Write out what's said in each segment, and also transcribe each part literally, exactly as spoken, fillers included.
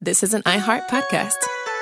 This is an iHeart podcast.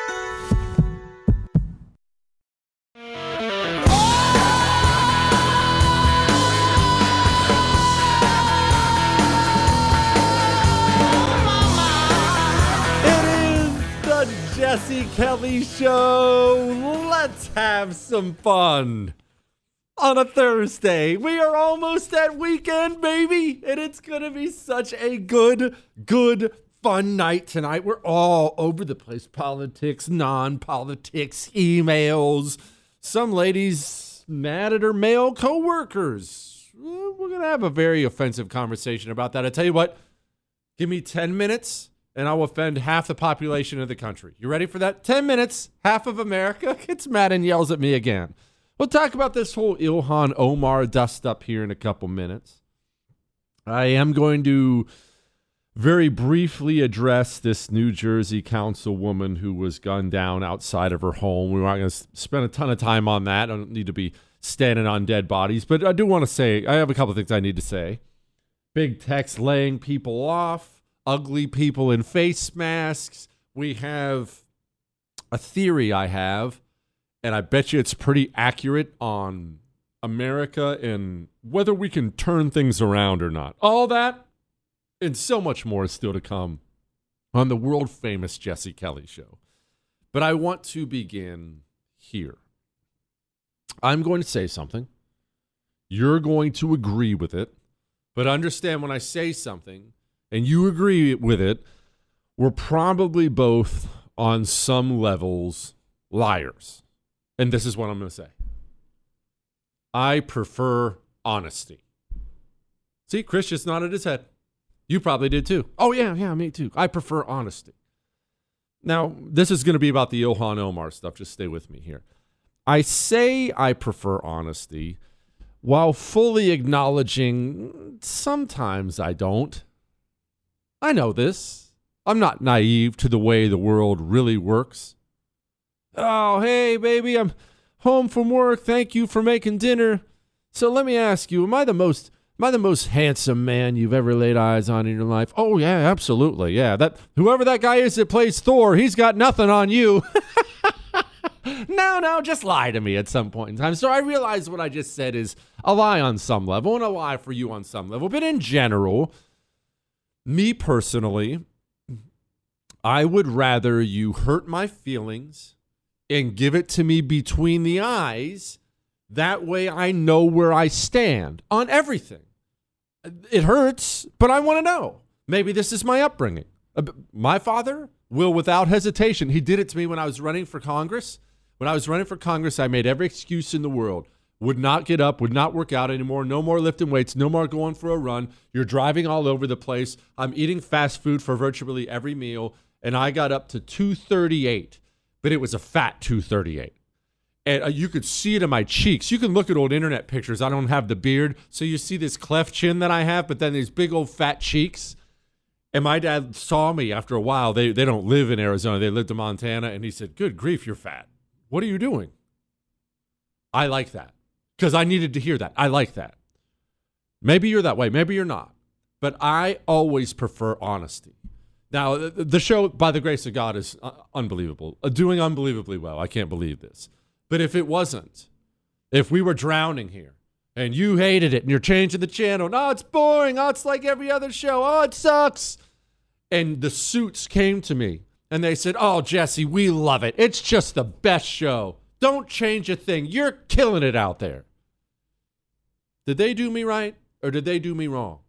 Jesse Kelly Show. Let's have some fun on a Thursday. We are almost at weekend, baby, and it's going to be such a good, good, fun night tonight. We're all over the place. Politics, non-politics, emails. Some ladies mad at her male coworkers. We're going to have a very offensive conversation about that. I tell you what, give me ten minutes. And I'll offend half the population of the country. You ready for that? Ten minutes, half of America gets mad and yells at me again. We'll talk about this whole Ilhan Omar dust up here in a couple minutes. I am going to very briefly address this New Jersey councilwoman who was gunned down outside of her home. We're not going to spend a ton of time on that. I don't need to be standing on dead bodies. But I do want to say, I have a couple things I need to say. Big tech's laying people off. Ugly people in face masks. We have a theory I have, and I bet you it's pretty accurate on America and whether we can turn things around or not. All that and so much more is still to come on the world-famous Jesse Kelly Show. But I want to begin here. I'm going to say something. You're going to agree with it. But understand when I say something, and you agree with it, we're probably both on some levels liars. And this is what I'm going to say. I prefer honesty. See, Chris just nodded his head. You probably did too. Oh, yeah, yeah, me too. I prefer honesty. Now, this is going to be about the Ilhan Omar stuff. Just stay with me here. I say I prefer honesty while fully acknowledging sometimes I don't. I know this. I'm not naive to the way the world really works. Oh, hey, baby, I'm home from work. Thank you for making dinner. So let me ask you, am I the most am I the most handsome man you've ever laid eyes on in your life? Oh, yeah, absolutely. Yeah, that whoever that guy is that plays Thor, he's got nothing on you. No, no, just lie to me at some point in time. So I realize what I just said is a lie on some level and a lie for you on some level. But in general, me personally, I would rather you hurt my feelings and give it to me between the eyes. That way I know where I stand on everything. It hurts, but I want to know. Maybe this is my upbringing. My father will, without hesitation, he did it to me when I was running for Congress. When I was running for Congress, I made every excuse in the world. Would not get up, would not work out anymore, no more lifting weights, no more going for a run. You're driving all over the place. I'm eating fast food for virtually every meal, and I got up to two thirty-eight, but it was a fat two thirty-eight. And uh, you could see it in my cheeks. You can look at old internet pictures. I don't have the beard, so you see this cleft chin that I have, but then these big old fat cheeks. And my dad saw me after a while. They, they don't live in Arizona. They lived in Montana, and he said, good grief, you're fat. What are you doing? I like that. Because I needed to hear that. I like that. Maybe you're that way. Maybe you're not. But I always prefer honesty. Now, the show, by the grace of God, is unbelievable. Doing unbelievably well. I can't believe this. But if it wasn't, if we were drowning here, and you hated it, and you're changing the channel, no, it's boring. Oh, it's like every other show. Oh, it sucks. And the suits came to me, and they said, oh, Jesse, we love it. It's just the best show. Don't change a thing. You're killing it out there. Did they do me right or did they do me wrong?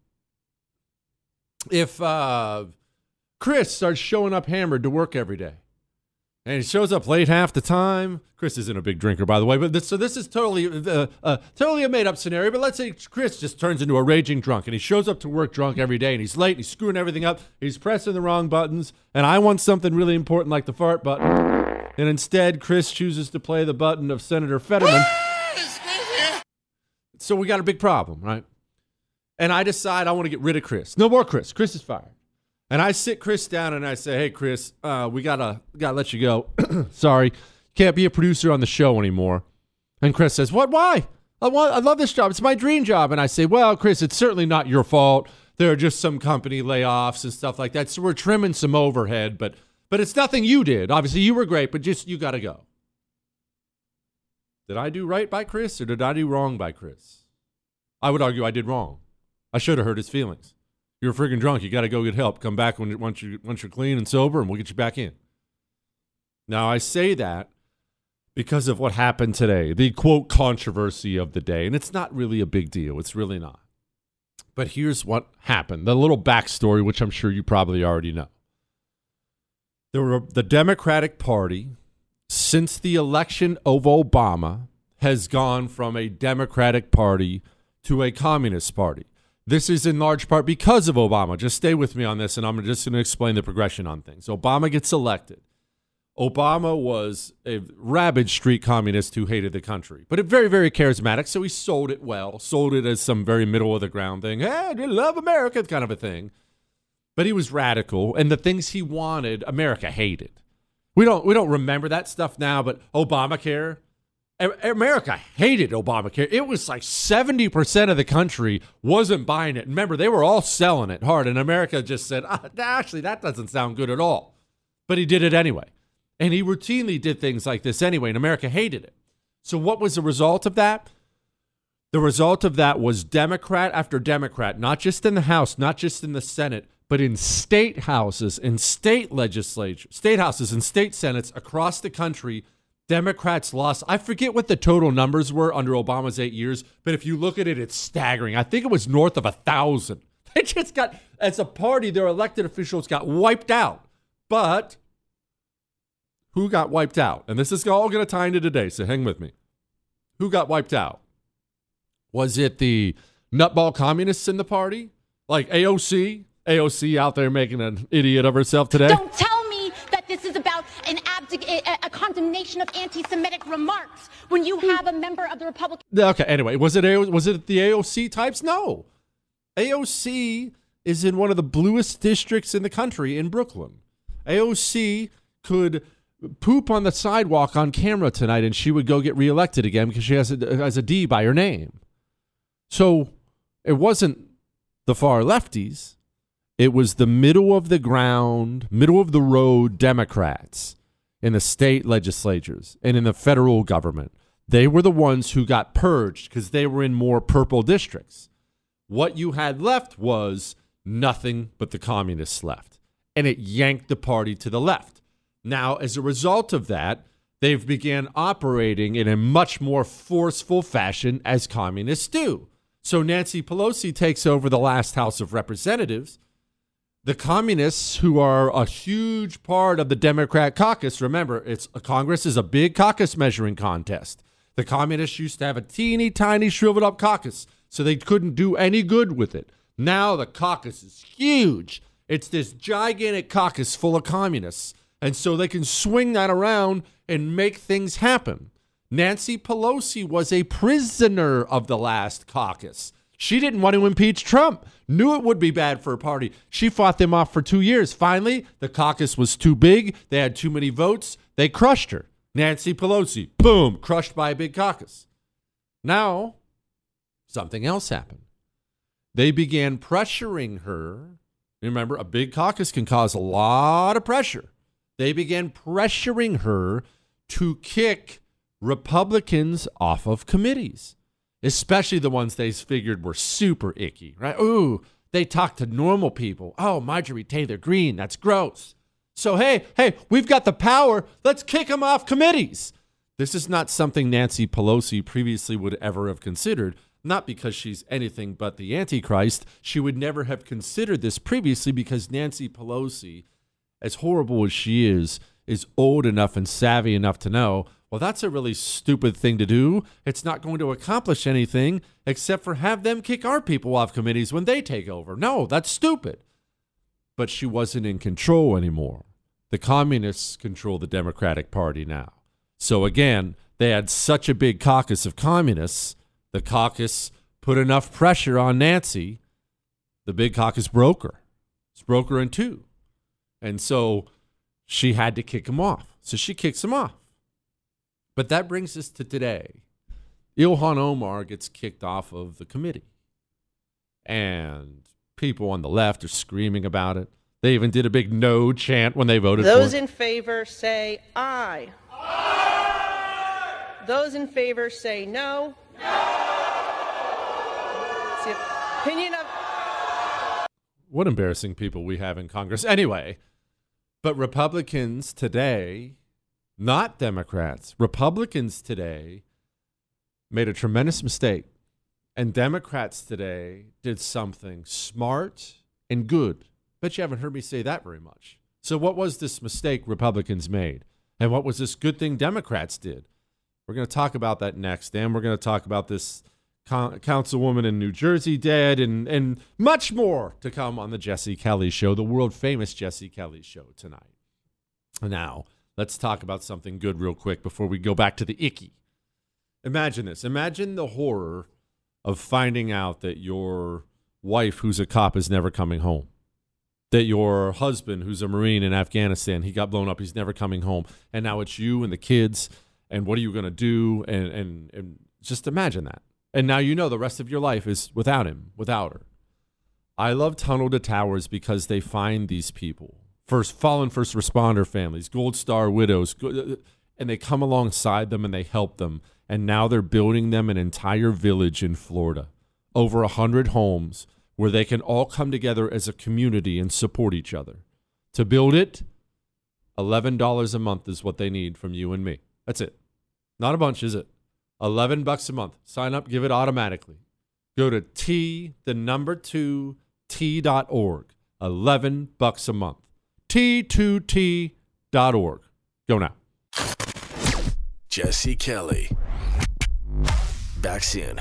If uh, Chris starts showing up hammered to work every day and he shows up late half the time, Chris isn't a big drinker, by the way, but this, so this is totally, uh, uh, totally a made-up scenario. But let's say Chris just turns into a raging drunk and he shows up to work drunk every day and he's late and he's screwing everything up. He's pressing the wrong buttons, and I want something really important like the fart button. And instead, Chris chooses to play the button of Senator Fetterman. So we got a big problem, right? And I decide I want to get rid of Chris. No more Chris. Chris is fired. And I sit Chris down and I say, hey, Chris, uh, we gotta gotta let you go. Sorry, can't be a producer on the show anymore. And Chris says, what? Why? I want. I love this job. It's my dream job. And I say, well, Chris, it's certainly not your fault. There are just some company layoffs and stuff like that. So we're trimming some overhead, but But it's nothing you did. Obviously, you were great, but just you got to go. Did I do right by Chris or did I do wrong by Chris? I would argue I did wrong. I should have hurt his feelings. You're friggin' drunk. You got to go get help. Come back when once you once you're clean and sober, and we'll get you back in. Now, I say that because of what happened today, the quote controversy of the day, and it's not really a big deal. It's really not. But here's what happened. The little backstory, which I'm sure you probably already know. There were, the Democratic Party, since the election of Obama, has gone from a Democratic Party to a Communist Party. This is in large part because of Obama. Just stay with me on this, and I'm just going to explain the progression on things. Obama gets elected. Obama was a rabid street communist who hated the country, but very, very charismatic, so he sold it well, sold it as some very middle-of-the-ground thing. Hey, I love America, kind of a thing. But he was radical, and the things he wanted, America hated. We don't we don't remember that stuff now, but Obamacare, America hated Obamacare. It was like seventy percent of the country wasn't buying it. Remember, they were all selling it hard, and America just said, ah, actually, that doesn't sound good at all. But he did it anyway. And he routinely did things like this anyway, and America hated it. So what was the result of that? The result of that was Democrat after Democrat, not just in the House, not just in the Senate, but in state houses and state legislatures, state houses and state senates across the country, Democrats lost. I forget what the total numbers were under Obama's eight years, but if you look at it, it's staggering. I think it was north of a thousand. They just got, as a party, their elected officials got wiped out. But who got wiped out? And this is all going to tie into today, so hang with me. Who got wiped out? Was it the nutball communists in the party? Like A O C? A O C out there making an idiot of herself today? Don't tell me that this is about an abdic- a, a condemnation of anti-Semitic remarks when you have a member of the Republican... Okay, anyway, was it, A- was it the A O C types? No. A O C is in one of the bluest districts in the country in Brooklyn. A O C could poop on the sidewalk on camera tonight and she would go get reelected again because she has a, has a D by her name. So it wasn't the far lefties. It was the middle of the ground, middle of the road Democrats in the state legislatures and in the federal government. They were the ones who got purged because they were in more purple districts. What you had left was nothing but the communists left. And it yanked the party to the left. Now, as a result of that, they've began operating in a much more forceful fashion as communists do. So Nancy Pelosi takes over the last House of Representatives. The communists, who are a huge part of the Democrat caucus, remember, it's Congress is a big caucus measuring contest. The communists used to have a teeny tiny shriveled up caucus, so they couldn't do any good with it. Now the caucus is huge. It's this gigantic caucus full of communists. And so they can swing that around and make things happen. Nancy Pelosi was a prisoner of the last caucus. She didn't want to impeach Trump, knew it would be bad for her party. She fought them off for two years. Finally, the caucus was too big. They had too many votes. They crushed her. Nancy Pelosi, boom, crushed by a big caucus. Now, something else happened. They began pressuring her. Remember, a big caucus can cause a lot of pressure. They began pressuring her to kick Republicans off of committees, especially the ones they figured were super icky, right? Ooh, they talk to normal people. Oh, Marjorie Taylor Greene, that's gross. So, hey, hey, we've got the power. Let's kick them off committees. This is not something Nancy Pelosi previously would ever have considered, not because she's anything but the Antichrist. She would never have considered this previously because Nancy Pelosi, as horrible as she is, is old enough and savvy enough to know, well, that's a really stupid thing to do. It's not going to accomplish anything except for have them kick our people off committees when they take over. No, that's stupid. But she wasn't in control anymore. The communists control the Democratic Party now. So again, they had such a big caucus of communists. The caucus put enough pressure on Nancy. The big caucus broke her. It's broke her in two. And so she had to kick him off. So she kicks him off. But that brings us to today. Ilhan Omar gets kicked off of the committee. And people on the left are screaming about it. They even did a big no chant when they voted Those for it. in favor say aye. Aye. Those in favor say no. No. It's the opinion of... What embarrassing people we have in Congress. Anyway, but Republicans today, not Democrats, Republicans today made a tremendous mistake. And Democrats today did something smart and good. Bet you haven't heard me say that very much. So what was this mistake Republicans made? And what was this good thing Democrats did? We're going to talk about that next. And we're going to talk about this con- councilwoman in New Jersey dead and, and much more to come on the Jesse Kelly Show, the world-famous Jesse Kelly Show tonight. Now, let's talk about something good real quick before we go back to the icky. Imagine this. Imagine the horror of finding out that your wife, who's a cop, is never coming home. That your husband, who's a Marine in Afghanistan, he got blown up, he's never coming home. And now it's you and the kids, and what are you going to do? And, and, and just imagine that. And now you know the rest of your life is without him, without her. I love Tunnel to Towers because they find these people, first fallen first responder families, Gold Star widows, and they come alongside them and they help them. And now they're building them an entire village in Florida, over a hundred homes where they can all come together as a community and support each other. To build it, eleven dollars a month is what they need from you and me. That's it. Not a bunch, is it? eleven bucks a month. Sign up, give it automatically. Go to T, the number two, T dot org. eleven bucks a month. T two T dot org. Go now. Jesse Kelly. Back soon.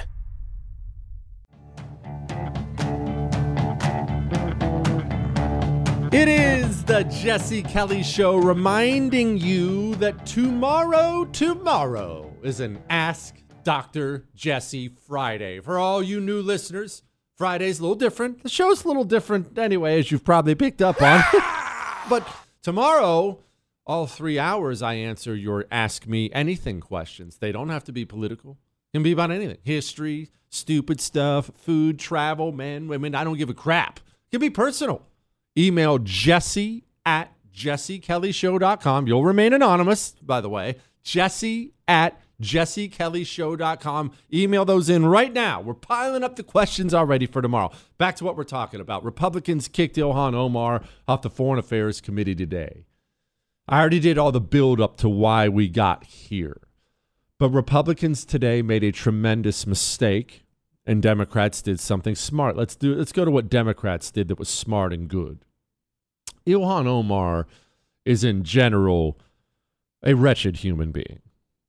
It is the Jesse Kelly Show, reminding you that tomorrow, tomorrow is an Ask Doctor Jesse Friday. For all you new listeners, Friday's a little different. The show's a little different anyway, as you've probably picked up on. But tomorrow, all three hours, I answer your Ask Me Anything questions. They don't have to be political. It can be about anything. History, stupid stuff, food, travel, men, women. I don't give a crap. It can be personal. Email Jesse at jesse kelly show dot com. You'll remain anonymous, by the way. Jesse at jesse kelly show dot com. Email those in right now. We're piling up the questions already for tomorrow. Back to what we're talking about. Republicans kicked Ilhan Omar off the Foreign Affairs Committee today. I already did all the build up to why we got here. But Republicans today made a tremendous mistake. And Democrats did something smart. Let's do. Let's go to what Democrats did that was smart and good. Ilhan Omar is in general a wretched human being.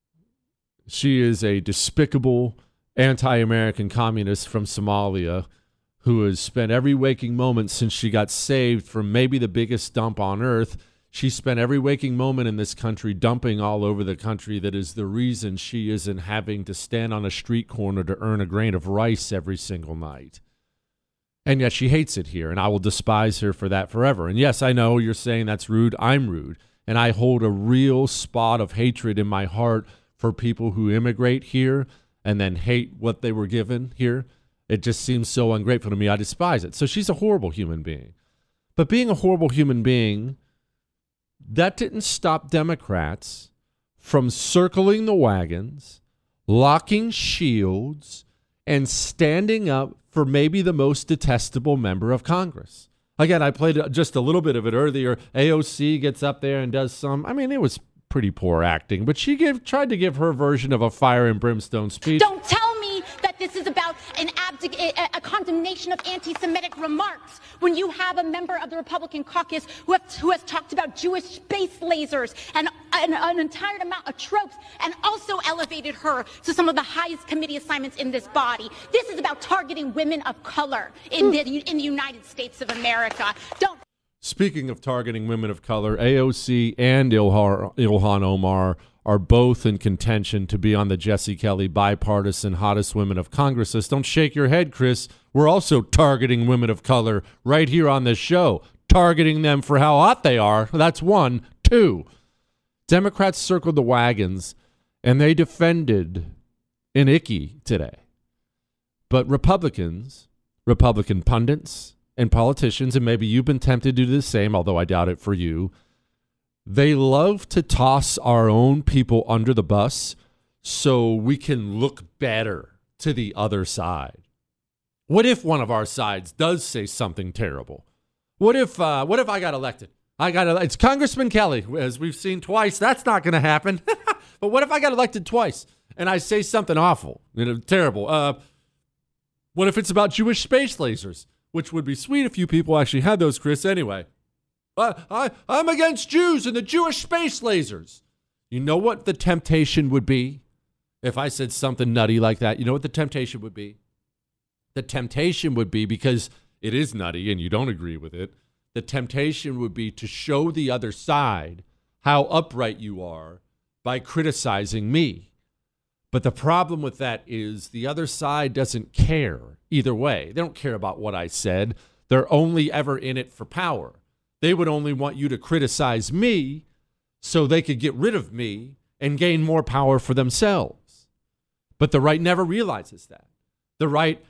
She is a despicable anti-American communist from Somalia who has spent every waking moment since she got saved from maybe the biggest dump on earth. She spent every waking moment in this country dumping all over the country. That is the reason she isn't having to stand on a street corner to earn a grain of rice every single night. And yet she hates it here, and I will despise her for that forever. And yes, I know you're saying that's rude. I'm rude. And I hold a real spot of hatred in my heart for people who immigrate here and then hate what they were given here. It just seems so ungrateful to me. I despise it. So she's a horrible human being. But being a horrible human being, that didn't stop Democrats from circling the wagons, locking shields, and standing up for maybe the most detestable member of Congress. Again, I played just a little bit of it earlier. A O C gets up there and does some, I mean, it was pretty poor acting, but she gave, tried to give her version of a fire and brimstone speech. Don't tell me that this is about an abdic- a, a condemnation of anti-Semitic remarks when you have a member of the Republican caucus who, have, who has talked about Jewish space lasers and an, an entire amount of tropes and also elevated her to some of the highest committee assignments in this body. This is about targeting women of color in the, in the United States of America. Don't. Speaking of targeting women of color, A O C and Ilhan, Ilhan Omar are both in contention to be on the Jesse Kelly bipartisan hottest women of Congress list. Don't shake your head, Chris. We're also targeting women of color right here on this show, targeting them for how hot they are. That's one. Two, Democrats circled the wagons, and they defended an icky today. But Republicans, Republican pundits, and politicians, and maybe you've been tempted to do the same, although I doubt it for you, they love to toss our own people under the bus so we can look better to the other side. What if one of our sides does say something terrible? What if uh, what if I got elected? I got ele- it's Congressman Kelly, as we've seen twice. That's not going to happen. But what if I got elected twice and I say something awful, you know, terrible? Uh, what if it's about Jewish space lasers? Which would be sweet if you people actually had those, Chris. Anyway, uh, I I'm against Jews and the Jewish space lasers. You know what the temptation would be if I said something nutty like that? You know what the temptation would be? The temptation would be, because it is nutty and you don't agree with it, the temptation would be to show the other side how upright you are by criticizing me. But the problem with that is the other side doesn't care either way. They don't care about what I said. They're only ever in it for power. They would only want you to criticize me so they could get rid of me and gain more power for themselves. But the right never realizes that. The right,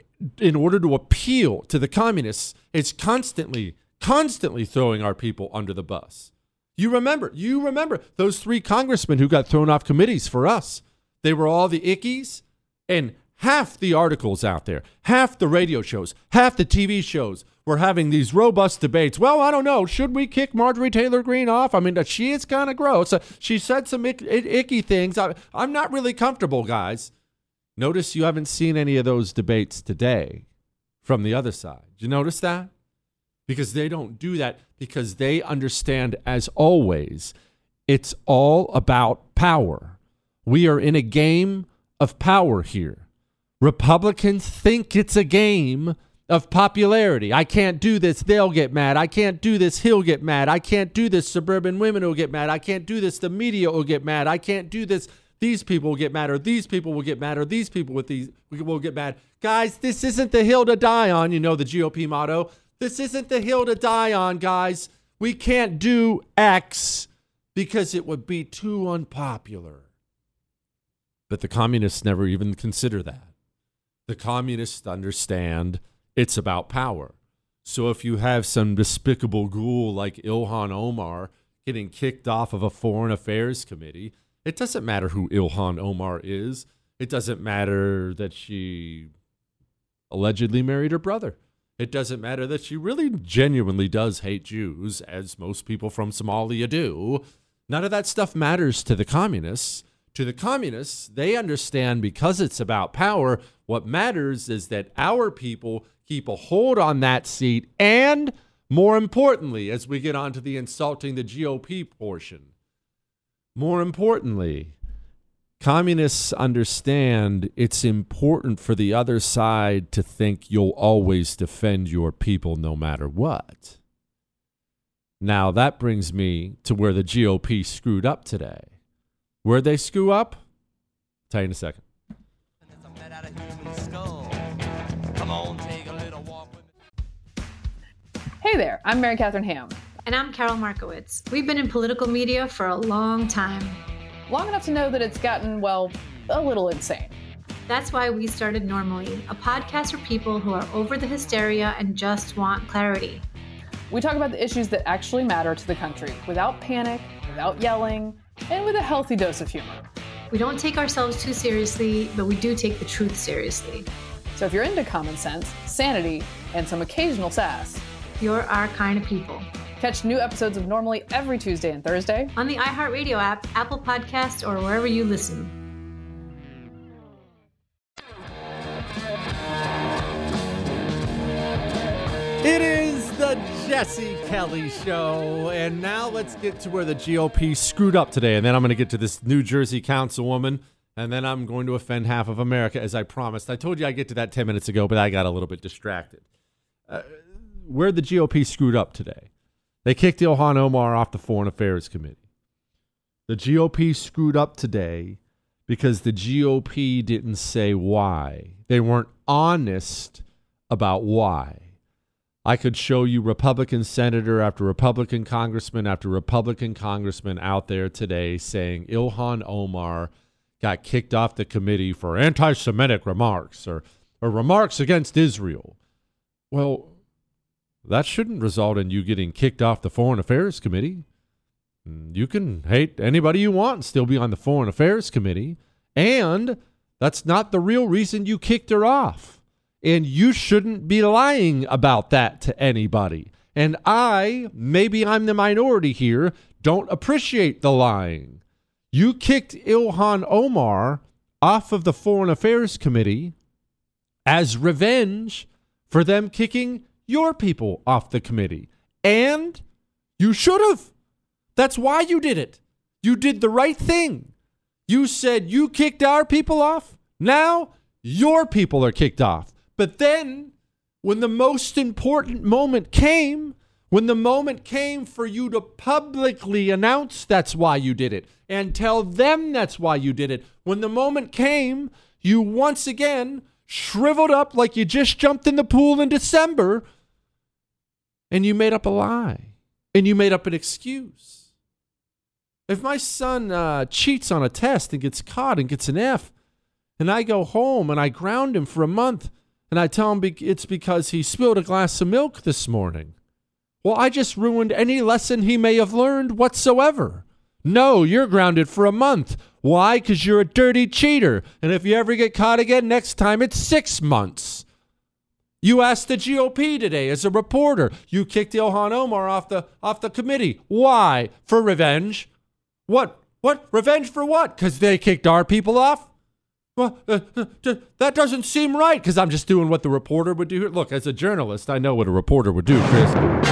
in order to appeal to the communists, is constantly, constantly throwing our people under the bus. You remember, you remember those three congressmen who got thrown off committees for us. They were all the ickies, and half the articles out there, half the radio shows, half the T V shows were having these robust debates. Well, I don't know. Should we kick Marjorie Taylor Greene off? I mean, she is kind of gross. She said some ick, icky things. I, I'm not really comfortable, guys. Notice you haven't seen any of those debates today from the other side. Did you notice that? Because they don't do that, because they understand, as always, it's all about power. We are in a game of power here. Republicans think it's a game of popularity. I can't do this, they'll get mad. I can't do this, he'll get mad. I can't do this, suburban women will get mad. I can't do this, the media will get mad. I can't do this, these people will get mad, or these people will get mad, or these people with these will get mad. Guys, this isn't the hill to die on, you know, the G O P motto. This isn't the hill to die on, guys. We can't do X because it would be too unpopular. But the communists never even consider that. The communists understand it's about power. So if you have some despicable ghoul like Ilhan Omar getting kicked off of a foreign affairs committee, it doesn't matter who Ilhan Omar is. It doesn't matter that she allegedly married her brother. It doesn't matter that she really genuinely does hate Jews, as most people from Somalia do. None of that stuff matters to the communists. To the communists, they understand, because it's about power, what matters is that our people keep a hold on that seat, and more importantly, as we get on to the insulting the G O P portion, more importantly, communists understand it's important for the other side to think you'll always defend your people no matter what. Now, that brings me to where the G O P screwed up today. Where'd they screw up? I'll tell you in a second. Hey there, I'm Mary Catherine Ham. And I'm Carol Markowitz. We've been in political media for a long time. Long enough to know that it's gotten, well, a little insane. That's why we started Normally, a podcast for people who are over the hysteria and just want clarity. We talk about the issues that actually matter to the country, without panic, without yelling, and with a healthy dose of humor. We don't take ourselves too seriously, but we do take the truth seriously. So if you're into common sense, sanity, and some occasional sass, you're our kind of people. Catch new episodes of Normally every Tuesday and Thursday on the iHeartRadio app, Apple Podcasts, or wherever you listen. It is the Jesse Kelly Show, and now let's get to where the G O P screwed up today, and then I'm going to get to this New Jersey councilwoman, and then I'm going to offend half of America, as I promised. I told you I'd get to that ten minutes ago, but I got a little bit distracted. Uh, where the G O P screwed up today. They kicked Ilhan Omar off the Foreign Affairs Committee. The G O P screwed up today because the G O P didn't say why. They weren't honest about why. I could show you Republican senator after Republican congressman after Republican congressman out there today saying Ilhan Omar got kicked off the committee for anti-Semitic remarks or, or remarks against Israel. Well, that shouldn't result in you getting kicked off the Foreign Affairs Committee. You can hate anybody you want and still be on the Foreign Affairs Committee. And that's not the real reason you kicked her off. And you shouldn't be lying about that to anybody. And I, maybe I'm the minority here, don't appreciate the lying. You kicked Ilhan Omar off of the Foreign Affairs Committee as revenge for them kicking your people off the committee. And you should have. That's why you did it. You did the right thing. You said you kicked our people off. Now your people are kicked off. But then when the most important moment came, when the moment came for you to publicly announce that's why you did it and tell them that's why you did it, when the moment came, you once again shriveled up like you just jumped in the pool in December and you made up a lie and you made up an excuse. If my son uh, cheats on a test and gets caught and gets an F, and I go home and I ground him for a month and I tell him be- it's because he spilled a glass of milk this morning, well, I just ruined any lesson he may have learned whatsoever. No, you're grounded for a month. Why? Because you're a dirty cheater. And if you ever get caught again, next time it's six months. You asked the G O P today as a reporter. You kicked Ilhan Omar off the off the committee. Why? For revenge. What? What? Revenge for what? Because they kicked our people off? Well, uh, uh, that doesn't seem right, because I'm just doing what the reporter would do. Look, as a journalist, I know what a reporter would do, Chris.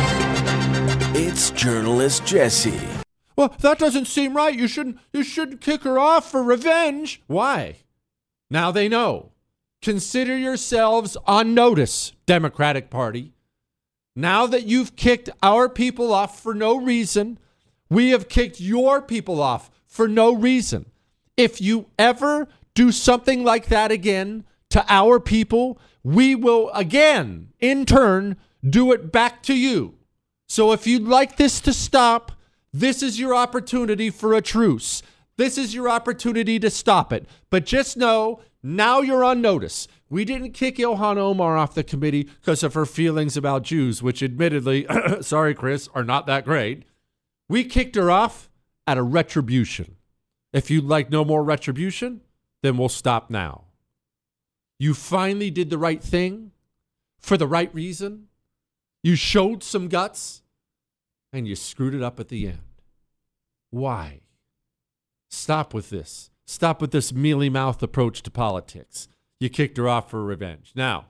It's Journalist Jesse. Well, that doesn't seem right. You shouldn't, you shouldn't kick her off for revenge. Why? Now they know. Consider yourselves on notice, Democratic Party. Now that you've kicked our people off for no reason, we have kicked your people off for no reason. If you ever do something like that again to our people, we will again, in turn, do it back to you. So if you'd like this to stop, this is your opportunity for a truce. This is your opportunity to stop it. But just know, now you're on notice. We didn't kick Ilhan Omar off the committee because of her feelings about Jews, which admittedly, sorry, Chris, are not that great. We kicked her off out of retribution. If you'd like no more retribution, then we'll stop now. You finally did the right thing for the right reason. You showed some guts and you screwed it up at the end. Why? Stop with this. Stop with this mealy-mouthed approach to politics. You kicked her off for revenge. Now,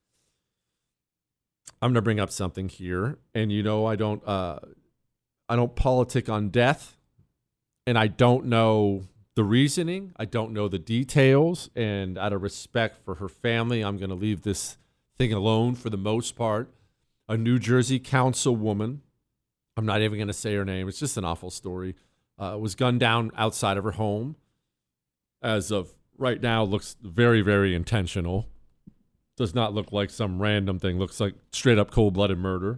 I'm going to bring up something here, and you know I don't uh, I don't politic on death, and I don't know the reasoning. I don't know the details, and out of respect for her family, I'm going to leave this thing alone for the most part. A New Jersey councilwoman, I'm not even going to say her name, it's just an awful story, uh, was gunned down outside of her home. As of right now, looks very, very intentional. Does not look like some random thing. Looks like straight up cold-blooded murder.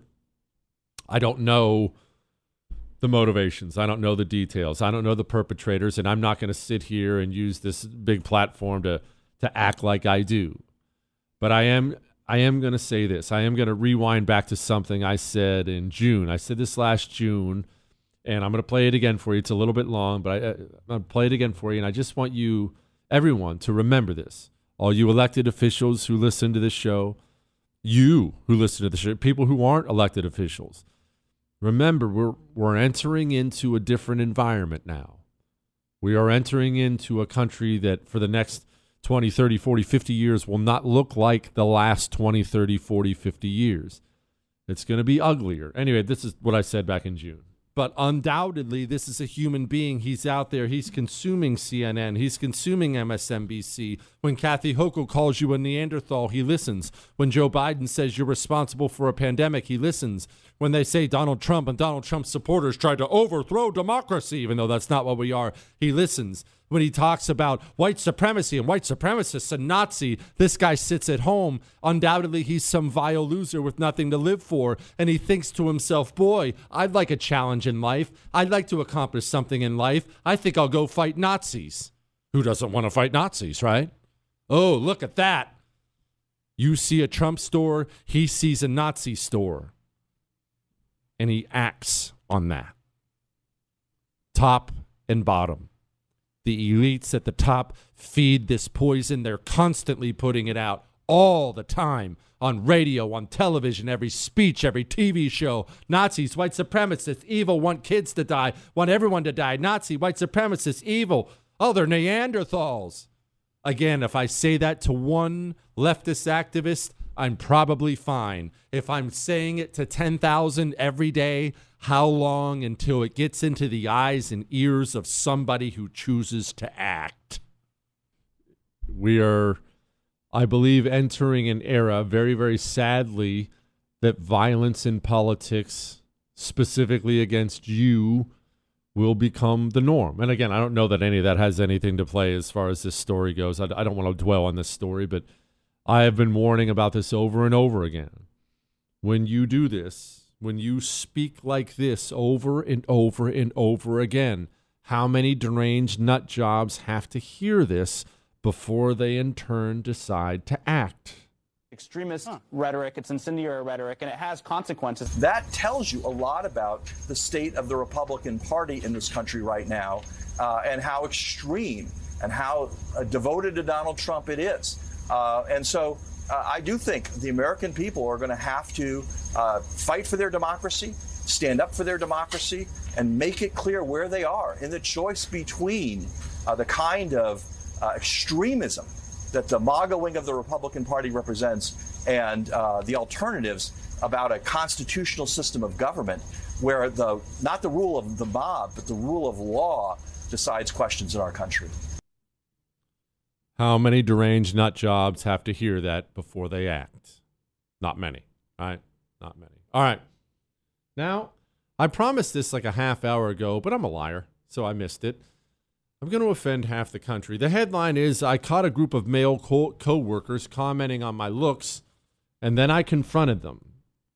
I don't know the motivations. I don't know the details. I don't know the perpetrators, and I'm not going to sit here and use this big platform to to act like I do. But I am I am going to say this. I am going to rewind back to something I said in June. I said this last June, and I'm going to play it again for you. It's a little bit long, but I, I'm going to play it again for you, and I just want you, everyone, to remember this. All you elected officials who listen to this show, you who listen to the show, people who aren't elected officials, remember, we're we're entering into a different environment now. We are entering into a country that for the next twenty, thirty, forty, fifty years will not look like the last twenty, thirty, forty, fifty years. It's going to be uglier. Anyway, this is what I said back in June. But undoubtedly, this is a human being. He's out there. He's consuming C N N. He's consuming M S N B C. When Kathy Hochul calls you a Neanderthal, he listens. When Joe Biden says you're responsible for a pandemic, he listens. When they say Donald Trump and Donald Trump's supporters tried to overthrow democracy, even though that's not what we are, he listens. When he talks about white supremacy and white supremacists and Nazi, this guy sits at home. Undoubtedly, he's some vile loser with nothing to live for. And he thinks to himself, boy, I'd like a challenge in life. I'd like to accomplish something in life. I think I'll go fight Nazis. Who doesn't want to fight Nazis, right? Oh, look at that. You see a Trump store, he sees a Nazi store. and he acts on that. Top and bottom. The elites at the top feed this poison. They're constantly putting it out all the time on radio, on television, every speech, every T V show. Nazis, white supremacists, evil, want kids to die, want everyone to die. Nazi, white supremacists, evil. Oh, they're Neanderthals. Again, if I say that to one leftist activist, I'm probably fine. If I'm saying it to ten thousand every day, how long until it gets into the eyes and ears of somebody who chooses to act? We are, I believe, entering an era, very, very sadly, that violence in politics, specifically against you, will become the norm. And again, I don't know that any of that has anything to play as far as this story goes. I, I don't want to dwell on this story, but I have been warning about this over and over again. When you do this, when you speak like this over and over and over again, how many deranged nut jobs have to hear this before they in turn decide to act? Extremist huh. rhetoric, it's incendiary rhetoric, and it has consequences. That tells you a lot about the state of the Republican Party in this country right now, uh, and how extreme and how uh, devoted to Donald Trump it is. Uh, and so uh, I do think the American people are going to have to uh, fight for their democracy, stand up for their democracy, and make it clear where they are in the choice between uh, the kind of uh, extremism that the MAGA wing of the Republican Party represents and uh, the alternatives about a constitutional system of government where the not the rule of the mob, but the rule of law decides questions in our country. How many deranged nut jobs have to hear that before they act? Not many, right? Not many. All right. Now, I promised this like a half hour ago, but I'm a liar, so I missed it. I'm going to offend half the country. The headline is, I caught a group of male co- co-workers commenting on my looks, and then I confronted them.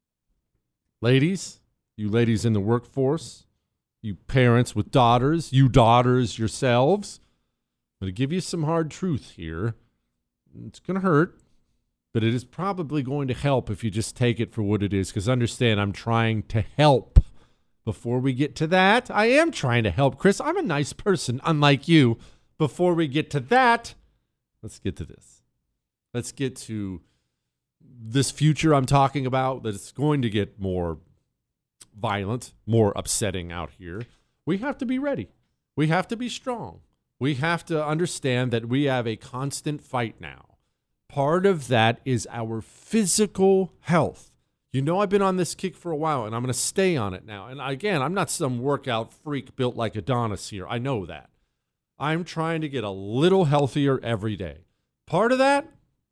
Ladies, you ladies in the workforce, you parents with daughters, you daughters yourselves, I'm going to give you some hard truth here. It's going to hurt, but it is probably going to help if you just take it for what it is, because understand, I'm trying to help. Before we get to that, I am trying to help, Chris. I'm a nice person, unlike you. Before we get to that, let's get to this. Let's get to this future I'm talking about that's going to get more violent, more upsetting out here. We have to be ready. We have to be strong. We have to understand that we have a constant fight now. Part of that is our physical health. You know, I've been on this kick for a while, and I'm going to stay on it now. And again, I'm not some workout freak built like Adonis here. I know that. I'm trying to get a little healthier every day. Part of that,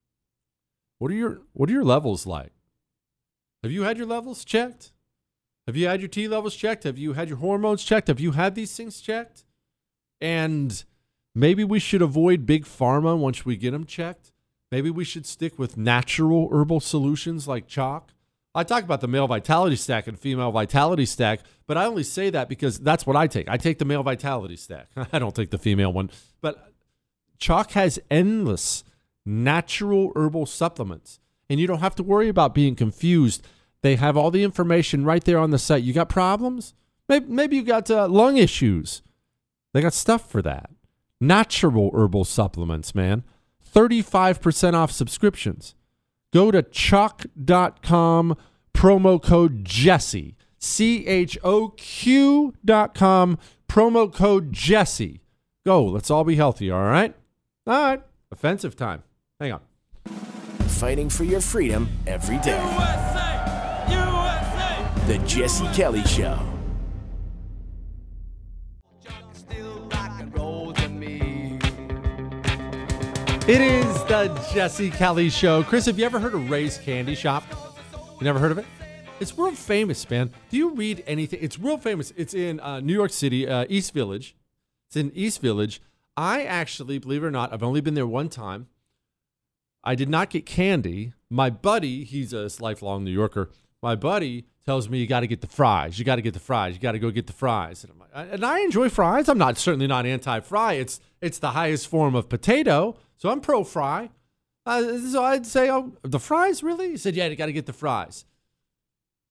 what are your what are your levels like? Have you had your levels checked? Have you had your T levels checked? Have you had your hormones checked? Have you had these things checked? And maybe we should avoid big pharma once we get them checked. Maybe we should stick with natural herbal solutions like chalk. I talk about the male vitality stack and female vitality stack, but I only say that because that's what I take. I take the male vitality stack. I don't take the female one. But chalk has endless natural herbal supplements, and you don't have to worry about being confused. They have all the information right there on the site. You got problems? Maybe, maybe you got uh, lung issues. They got stuff for that. Natural herbal supplements, man. thirty-five percent off subscriptions. Go to chalk dot com, promo code Jesse, C H O Q dot com, promo code Jesse. Go, let's all be healthy, all right? All right, offensive time. Hang on. Fighting for your freedom every day. U S A! U S A! The Jesse Kelly Show. It is the Jesse Kelly Show. Chris, have you ever heard of Ray's Candy Shop? You never heard of it? It's world famous, man. Do you read anything? It's world famous. It's in uh, New York City, uh, East Village. It's in East Village. I actually, believe it or not, I've only been there one time. I did not get candy. My buddy, he's a lifelong New Yorker. My buddy tells me you got to get the fries. You got to get the fries. You got to go get the fries. And, I'm like, and I enjoy fries. I'm not certainly not anti-fry. It's it's the highest form of potato. So I'm pro-fry. Uh, so I'd say, oh, the fries, really? He said, yeah, you got to get the fries.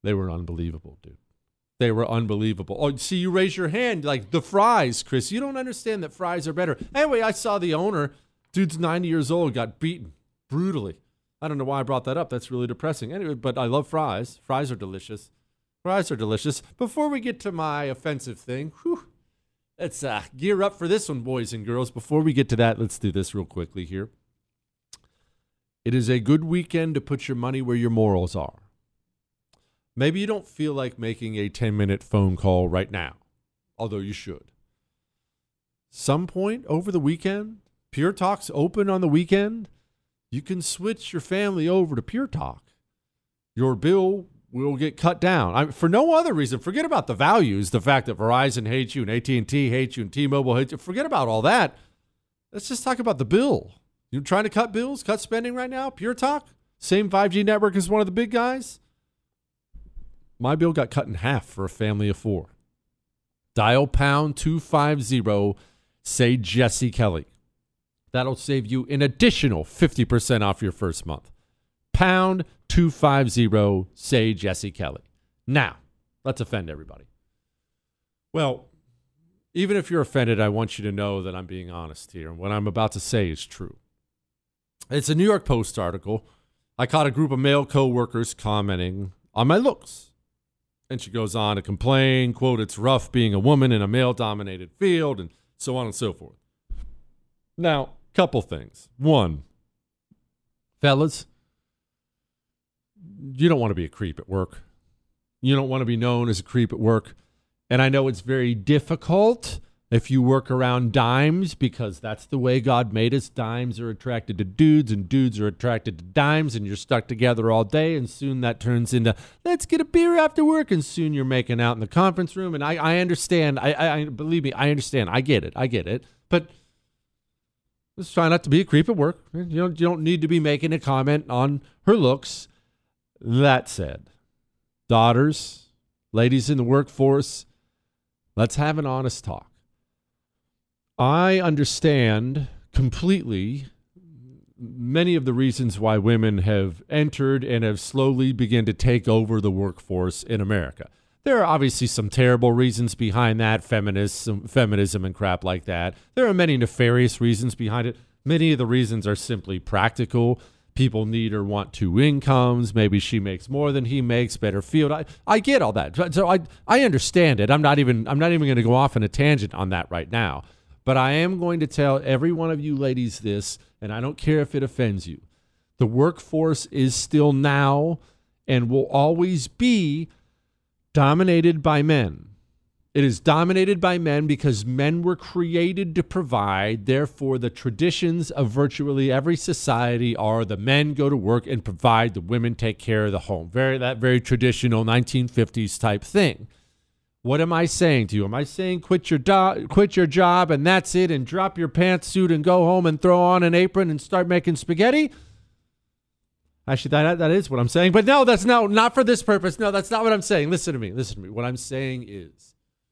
They were unbelievable, dude. They were unbelievable. Oh, see, you raise your hand like the fries, Chris. You don't understand that fries are better. Anyway, I saw the owner. Dude's ninety years old, got beaten brutally. I don't know why I brought that up. That's really depressing. Anyway, but I love fries. Fries are delicious. Fries are delicious. Before we get to my offensive thing, whew, let's uh, gear up for this one, boys and girls. Before we get to that, let's do this real quickly here. It is a good weekend to put your money where your morals are. Maybe you don't feel like making a ten-minute phone call right now, although you should. Some point over the weekend, Pure Talk's open on the weekend. You can switch your family over to Pure Talk. Your bill will get cut down. I, for no other reason. Forget about the values, the fact that Verizon hates you and A T and T hates you and T-Mobile hates you. Forget about all that. Let's just talk about the bill. You're trying to cut bills, cut spending right now? Pure Talk? Same five G network as one of the big guys? My bill got cut in half for a family of four. Dial pound two fifty, say Jesse Kelly. That'll save you an additional fifty percent off your first month. Pound two fifty, say Jesse Kelly. Now, let's offend everybody. Well, even if you're offended, I want you to know that I'm being honest here. And what I'm about to say is true. It's a New York Post article. I caught a group of male co-workers commenting on my looks. And she goes on to complain, quote, it's rough being a woman in a male-dominated field, and so on and so forth. Now, couple things. One, fellas, you don't want to be a creep at work. You don't want to be known as a creep at work. And I know it's very difficult if you work around dimes, because that's the way God made us. Dimes are attracted to dudes, and dudes are attracted to dimes, and you're stuck together all day, and soon that turns into, let's get a beer after work, and soon you're making out in the conference room. And I, I understand. I, I, I believe me, I understand. I get it. I get it. But let's try not to be a creep at work. You don't, you don't need to be making a comment on her looks. That said, daughters, ladies in the workforce, let's have an honest talk. I understand completely many of the reasons why women have entered and have slowly begun to take over the workforce in America. There are obviously some terrible reasons behind that, feminism, feminism and crap like that. There are many nefarious reasons behind it. Many of the reasons are simply practical. People need or want two incomes. Maybe she makes more than he makes, better field. I, I get all that. So I, I understand it. I'm not even I'm not even going to go off on a tangent on that right now. But I am going to tell every one of you ladies this, and I don't care if it offends you. The workforce is still now and will always be dominated by men. It is dominated by men because men were created to provide. Therefore, the traditions of virtually every society are the men go to work and provide, the women take care of the home. Very that very traditional nineteen fifties type thing. What am I saying to you? Am I saying quit your do- quit your job and that's it, and drop your pantsuit and go home and throw on an apron and start making spaghetti? Actually, that that is what I'm saying. But no, that's no, not for this purpose. No, that's not what I'm saying. Listen to me. Listen to me. What I'm saying is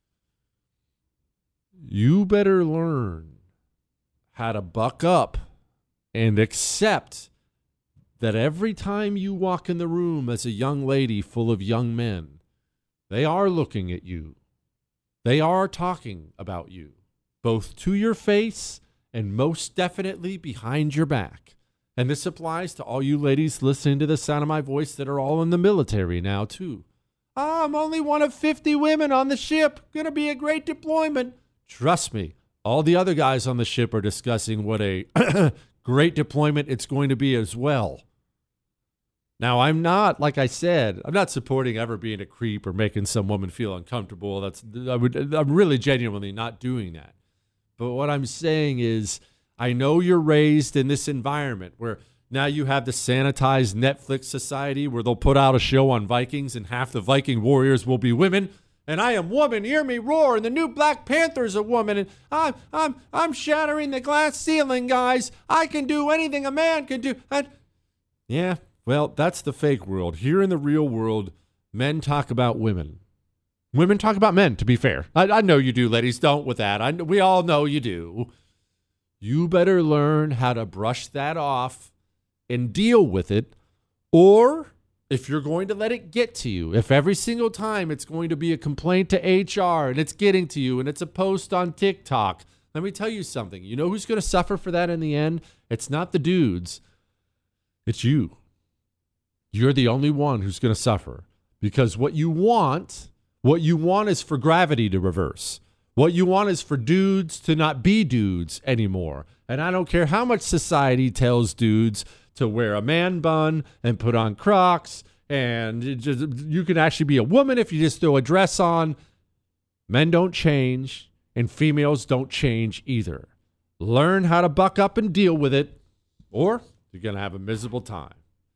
you better learn how to buck up and accept that every time you walk in the room as a young lady full of young men, they are looking at you. They are talking about you, both to your face and most definitely behind your back. And this applies to all you ladies listening to the sound of my voice that are all in the military now, too. Oh, I'm only one of fifty women on the ship. Gonna be a great deployment. Trust me, all the other guys on the ship are discussing what a great deployment it's going to be as well. Now, I'm not, like I said, I'm not supporting ever being a creep or making some woman feel uncomfortable. That's I would, I'm really genuinely not doing that. But what I'm saying is, I know you're raised in this environment where now you have the sanitized Netflix society where they'll put out a show on Vikings and half the Viking warriors will be women. And I am woman, hear me roar, and the new Black Panther's a woman, and I'm I'm I'm shattering the glass ceiling, guys. I can do anything a man can do. And yeah. Well, that's the fake world. Here in the real world, men talk about women. Women talk about men, to be fair. I, I know you do, ladies. Don't with that. I, we all know you do. You better learn how to brush that off and deal with it, or if you're going to let it get to you, if every single time it's going to be a complaint to H R and it's getting to you and it's a post on TikTok, let me tell you something. You know who's going to suffer for that in the end? It's not the dudes. It's you. You're the only one who's going to suffer, because what you want, what you want is for gravity to reverse. What you want is for dudes to not be dudes anymore. And I don't care how much society tells dudes to wear a man bun and put on Crocs, and it just, you can actually be a woman if you just throw a dress on. Men don't change, and females don't change either. Learn how to buck up and deal with it, or you're going to have a miserable time.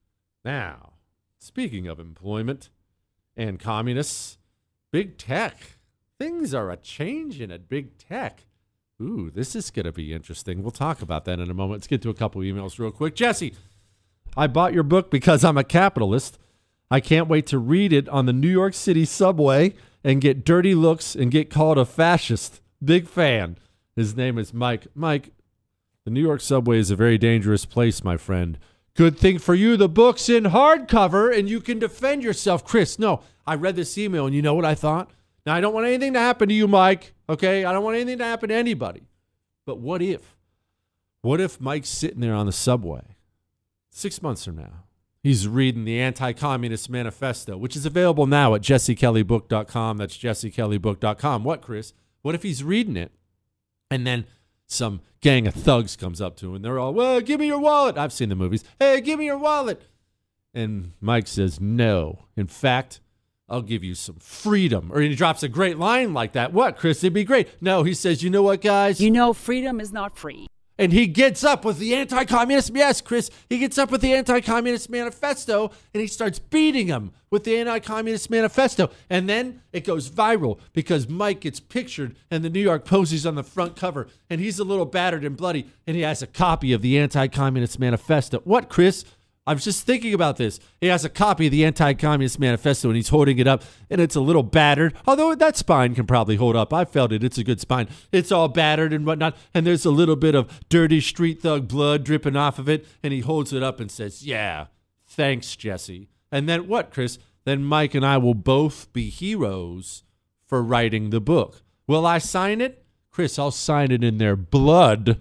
Now, speaking of employment and communists, big tech. Things are a-changing at big tech. Ooh, this is going to be interesting. We'll talk about that in a moment. Let's get to a couple emails real quick. Jesse, I bought your book because I'm a capitalist. I can't wait to read it on the New York City subway and get dirty looks and get called a fascist. Big fan. His name is Mike. Mike, the New York subway is a very dangerous place, my friend. Good thing for you, the book's in hardcover and you can defend yourself. Chris, no, I read this email and you know what I thought? Now, I don't want anything to happen to you, Mike, okay? I don't want anything to happen to anybody. But what if? What if Mike's sitting there on the subway six months from now? He's reading the Anti-Communist Manifesto, which is available now at jesse kelly book dot com. That's jesse kelly book dot com. What, Chris? What if he's reading it and then some gang of thugs comes up to him and they're all, well, give me your wallet. I've seen the movies. Hey, give me your wallet. And Mike says, no. In fact, I'll give you some freedom. Or he drops a great line like that. What, Chris? It'd be great. No, he says, you know what, guys? You know, freedom is not free. And he gets up with the anti-communist, yes, Chris, he gets up with the Anti-Communist Manifesto and he starts beating him with the Anti-Communist Manifesto. And then it goes viral because Mike gets pictured and the New York Post is on the front cover and he's a little battered and bloody and he has a copy of the Anti-Communist Manifesto. What, Chris? I was just thinking about this. He has a copy of the Anti-Communist Manifesto and he's holding it up and it's a little battered. Although that spine can probably hold up. I felt it. It's a good spine. It's all battered and whatnot. And there's a little bit of dirty street thug blood dripping off of it. And he holds it up and says, yeah, thanks, Jesse. And then what, Chris? Then Mike and I will both be heroes for writing the book. Will I sign it? Chris, I'll sign it in their blood.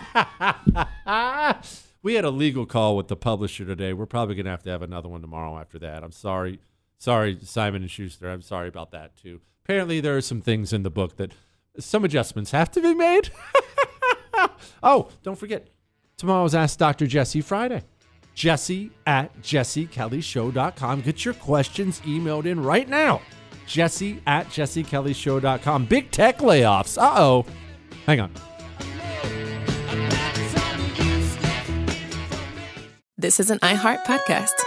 We had a legal call with the publisher today. We're probably going to have to have another one tomorrow after that. I'm sorry. Sorry, Simon and Schuster. I'm sorry about that, too. Apparently, there are some things in the book that some adjustments have to be made. Oh, don't forget, tomorrow's Ask Doctor Jesse Friday. Jesse at jesse kelly show dot com. Get your questions emailed in right now. Jesse at jesse kelly show dot com. Big tech layoffs. Uh-oh. Hang on. This is an iHeart podcast.